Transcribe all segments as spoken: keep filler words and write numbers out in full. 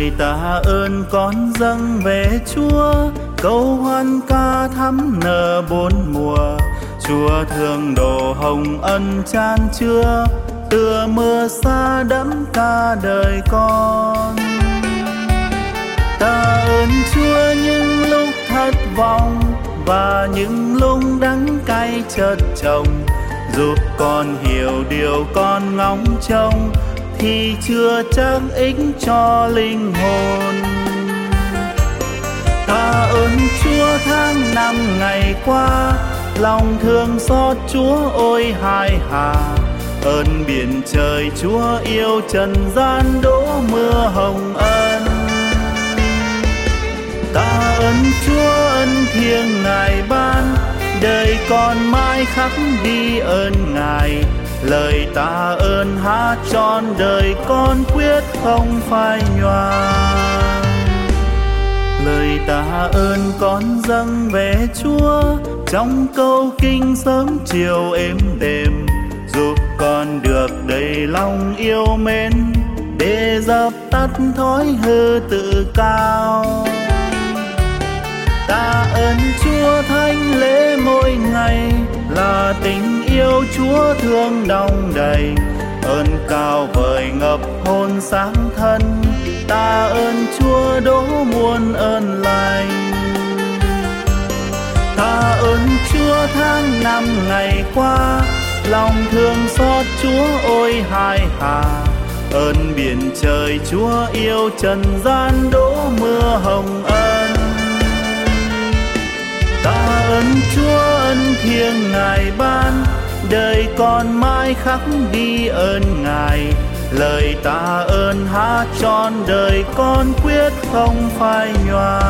Lời tạ ơn con dâng về Chúa, câu hoan ca thắm nở bốn mùa. Chúa thương độ hồng ân chan chứa, tựa mưa xa đẫm cả đời con. Tạ ơn Chúa những lúc thất vọng và những lúc đắng cay chợt chồng, giúp con hiểu điều con ngóng trông thì chưa chắc ích cho linh hồn. Tạ ơn Chúa tháng năm ngày qua, lòng thương xót Chúa ôi hai hà. Ơn biển trời Chúa yêu trần gian đổ mưa hồng ân. Tạ ơn Chúa ân thiêng Ngài ban, đời con mãi khắc đi ơn Ngài. Lời tạ ơn hát trọn đời con quyết không phai nhòa. Lời tạ ơn con dâng về Chúa, trong câu kinh sớm chiều êm đềm, giúp con được đầy lòng yêu mến để dập tắt thói hư tự cao. Tạ ơn Chúa thánh lễ mỗi ngày, là tình yêu Chúa thương đong đầy. Ơn cao vời ngập hồn sáng thân, tạ ơn Chúa đổ muôn ơn lành. Tạ ơn Chúa tháng năm ngày qua, lòng thương xót Chúa ôi hai hà. Ơn biển trời Chúa yêu trần gian đổ mưa hồng ân. Tạ ơn Chúa ân thiêng Ngài ban, đời con mãi khắc đi ơn Ngài. Lời tạ ơn hát trọn đời con quyết không phai nhòa.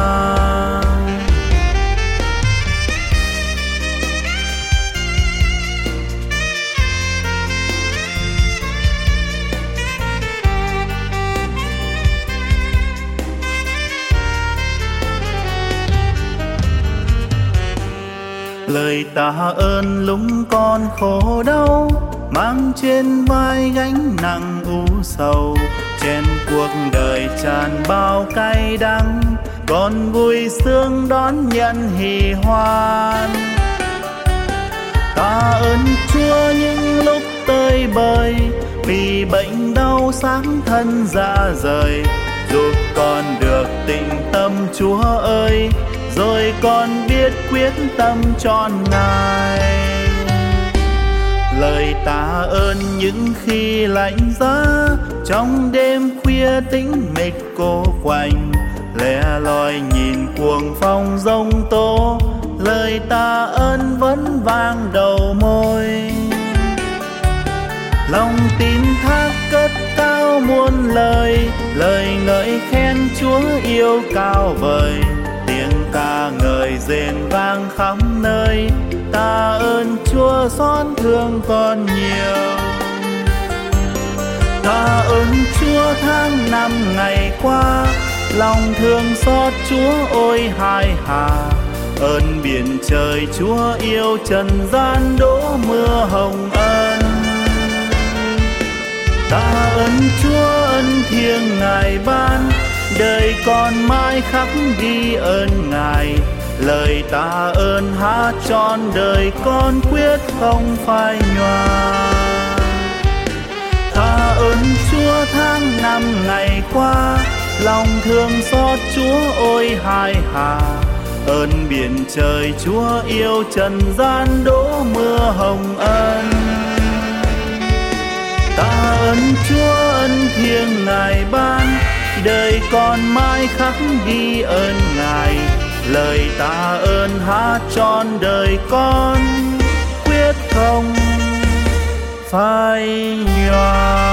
Lời tạ ơn lúc con khổ đau, mang trên vai gánh nặng u sầu. Trên cuộc đời tràn bao cay đắng, con vui sướng đón nhận hỷ hoan. Tạ ơn Chúa những lúc tơi bời, vì bệnh đau sáng thân dạ rời. Giúp con được tĩnh tâm Chúa ơi, rồi con biết quyết tâm trọn Ngài. Lời tạ ơn những khi lạnh giá, trong đêm khuya tĩnh mịch cô quạnh, lẻ loi nhìn cuồng phong giông tố. Lời tạ ơn vẫn vang đầu môi, lòng tin thác cất cao muôn lời. Lời ngợi khen Chúa yêu cao vời, tiếng ca ngợi rền vang khắp nơi. Tạ ơn Chúa xót thương con nhiều. Tạ ơn Chúa tháng năm ngày qua, lòng thương xót Chúa ôi hai hà. Ơn biển trời Chúa yêu trần gian đổ mưa hồng ân. Tạ ơn Chúa ân thiêng Ngài ban, đời con mãi khắc ghi ơn Ngài. Lời tạ ơn hát trọn đời con quyết không phai nhòa. Tạ ơn Chúa tháng năm ngày qua, lòng thương xót Chúa ôi hai hà. Ơn biển trời Chúa yêu trần gian đổ mưa hồng ân. Tạ ơn Chúa ân thiêng Ngài ban, đời con mãi khắc ghi ơn Ngài. Lời tạ ơn hát trọn đời con quyết không phai nhòa.